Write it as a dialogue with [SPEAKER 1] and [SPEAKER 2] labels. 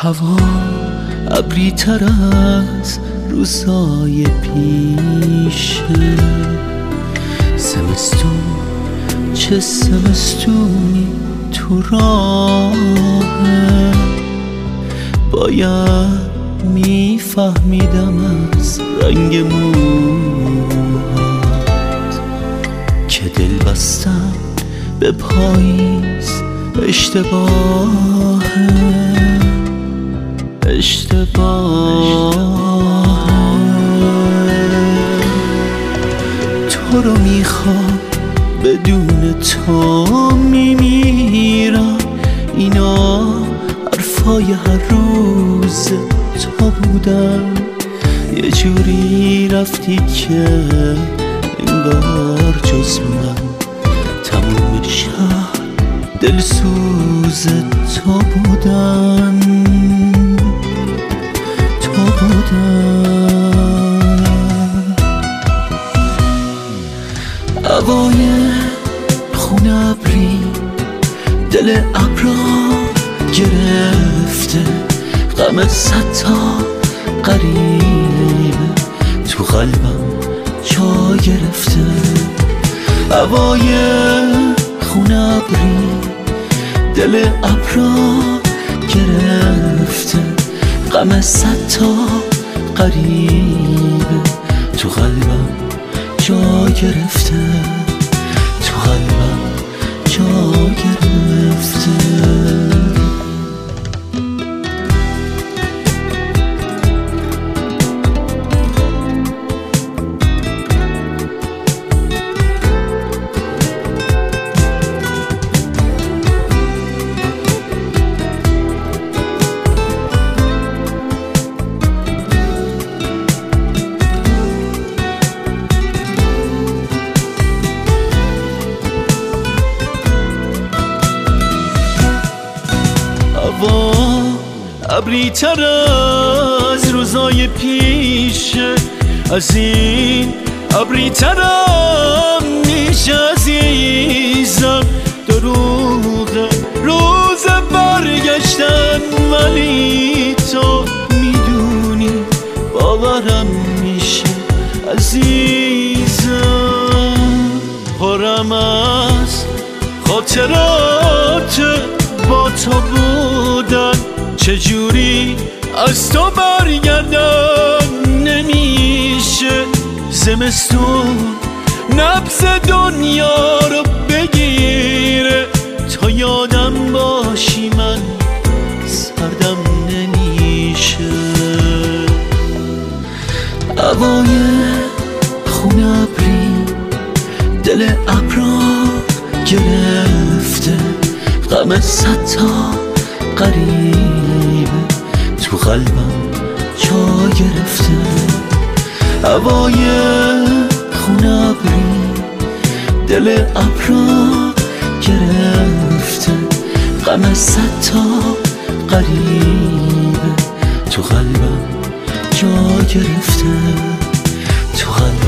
[SPEAKER 1] هوا ابری تر از روزای پیشه، زمستون چه زمستونی تو راهه. باید میفهمیدم از رنگ موهات که دل بستم به پاییز اشتباهه. تو رو میخوام بدون تو میمیرم، اینا حرفای هر روز تو بودن. یه جوری رفتی که انگار جز من تموم شهر دلسوز تو بودن. هوای خون ابری دل ابرا گرفته، غم صدتا قریبه تو قلبم جا گرفته. هوای خون ابری دل ابرا گرفته، غم صدتا قریبه تو قلبم جا گرفته، تو قلبم جا گرفته. هوا ابری تر از روزای پیشه، از این ابری ترم میشه عزیزم. دروغه روز برگشتن، ولی تو میدونی باورم میشه عزیزم. پرم از خاطرات با تو بودن، چجوری از تو برگردم نمیشه. زمستون نبض دنیا رو بگیره، تا یادم باشی من سردم نمیشه. هوای خون ابری دل ابرا گرفته، غم صدتا قریبه تو قلبم جا گرفته. هوای خون ابری دل ابرا گرفته، غم صدتا قریبه تو قلبم جا گرفته، تو قلبم